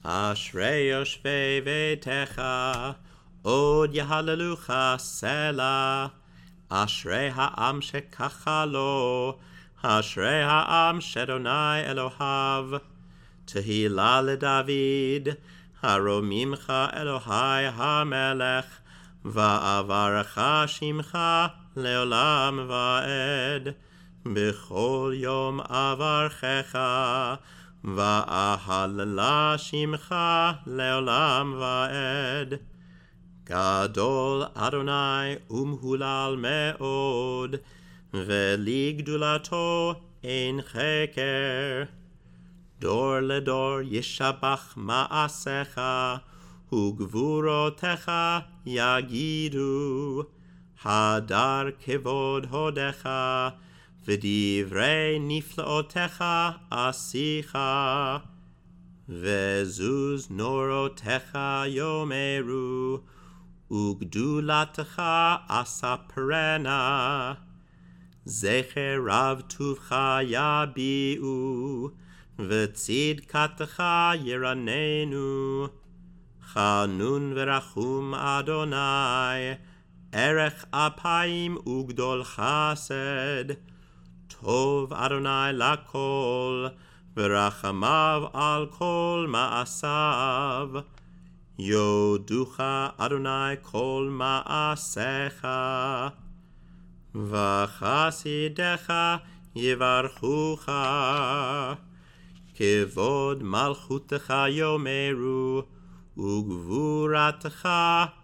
אשרי יושבי ביתך, עוד יהללוך סלה. אשרי העם שככה לו, אשרי העם שאדוני אלוהיו. תהילה לדוד, הרוממך אלוהי המלך, ואברך שמך לעולם ועד. בכל יום אברכך, ואהללה שמך לעולם ועד. גדול אדוני ומהולל מאוד, ולגדולתו אין חקר. דור לדור ישבח מעשיך, וגבורותיך יגידו. הדר כבוד הודך, ודברי נפלאותיך עשיך. וזוז נורותיך יאמרו, וגדולתך אספרנה. זכר רב טובך יביעו, וצדקתך ירננו. חנון ורחום אדוני, ערך אפיים וגדול חסד. טוב אדוני לכל, ורחמיו על כל מעשיו. יודוך אדוני כל מעשיך, וחסידיך יברכוך. כבוד מלכותך יאמרו, וגבורתך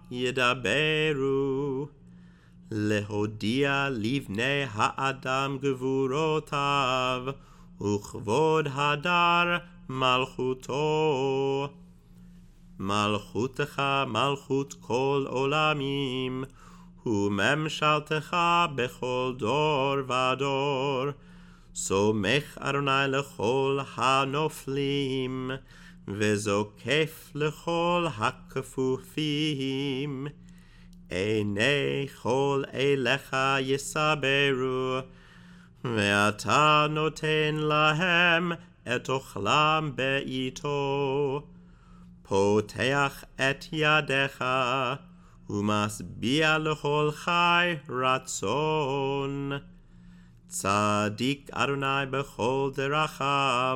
ידברו. להודיע לבני האדם גבורותיו, וכבוד הדר מלכותו. מלכותך מלכות כל עולמים, וממשלתך בכל דור ודור. סומך אדוני לכל הנופלים, וזוקף לכל הכפופים. עיני כל אליך יסברו, ואתה נותן להם את אוכלם בעיתו. פותח את ידיך, ומשביע לכל חי רצון. צדיק אדוני בכל דרכיו,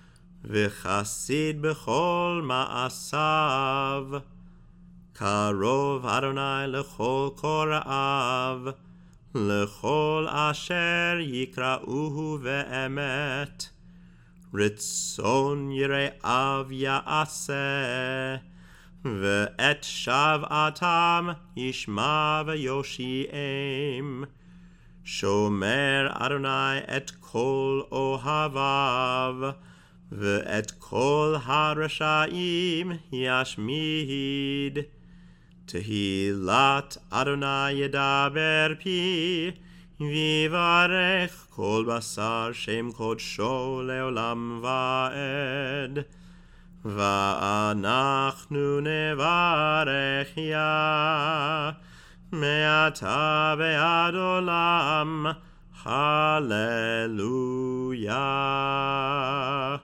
וחסיד בכל מעשיו. קרוב אדוני לכל קוראיו, לכל אשר יקראוהו באמת. רצון יראיו יעשה, ואת שוועתם ישמע ויושיעם. שומר אדוני את כל אוהביו, ואת כל הרשעים ישמיד. תהילת אדוני ידבר פי, ויברך כל בשר שם קודשו לעולם ועד. ואנחנו נברך יה, מעתה ועד עולם. הללויה.